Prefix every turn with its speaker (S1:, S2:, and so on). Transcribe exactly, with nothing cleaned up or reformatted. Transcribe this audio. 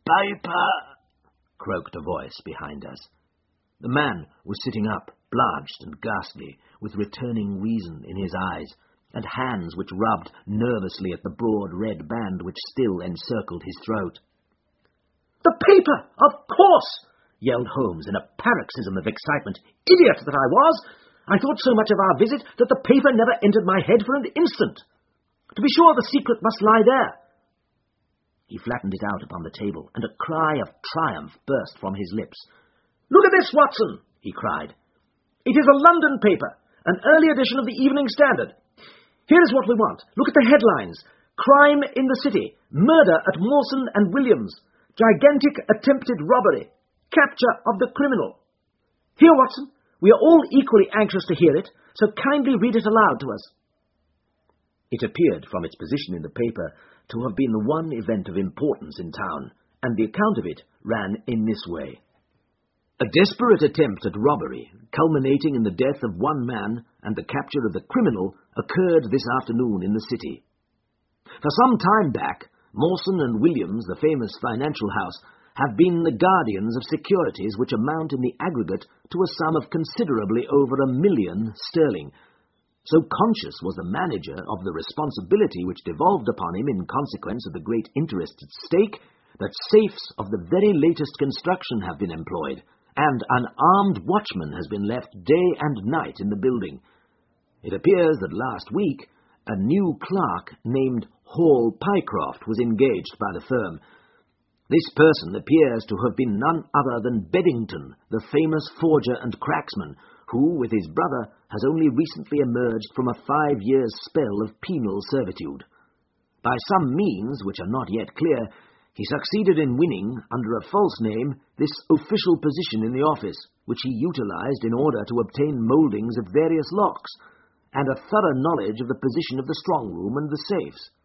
S1: paper, croaked a voice behind us. The man was sitting up, blanched and ghastly, with returning reason in his eyes, and hands which rubbed nervously at the broad red band which still encircled his throat. "The paper, of course!" yelled Holmes in a paroxysm of excitement. "Idiot that I was! I thought so much of our visit that the paper never entered my head for an instant. To be sure, the secret must lie there." He flattened it out upon the table, and a cry of triumph burst from his lips. "Look at this, Watson!" he cried. "It is a London paper, an early edition of the Evening Standard. Here is what we want. Look at the headlines. Crime in the City. Murder at Mawson and Williams. Gigantic attempted robbery. Capture of the criminal. Here, Watson, we are all equally anxious to hear it, so kindly read it aloud to us." It appeared from its position in the paper to have been the one event of importance in town, and the account of it ran in this way. A desperate attempt at robbery, culminating in the death of one man and the capture of the criminal, occurred this afternoon in the city. For some time back, Mawson and Williams, the famous financial house, have been the guardians of securities which amount in the aggregate to a sum of considerably over a million sterling. So conscious was the manager of the responsibility which devolved upon him in consequence of the great interest at stake, that safes of the very latest construction have been employed, and an armed watchman has been left day and night in the building. It appears that last week a new clerk named Hall Pycroft was engaged by the firm. This person appears to have been none other than Beddington, the famous forger and cracksman, who, with his brother, has only recently emerged from a five years' spell of penal servitude. By some means, which are not yet clear, he succeeded in winning, under a false name, this official position in the office, which he utilized in order to obtain mouldings of various locks, and a thorough knowledge of the position of the strong room and the safes.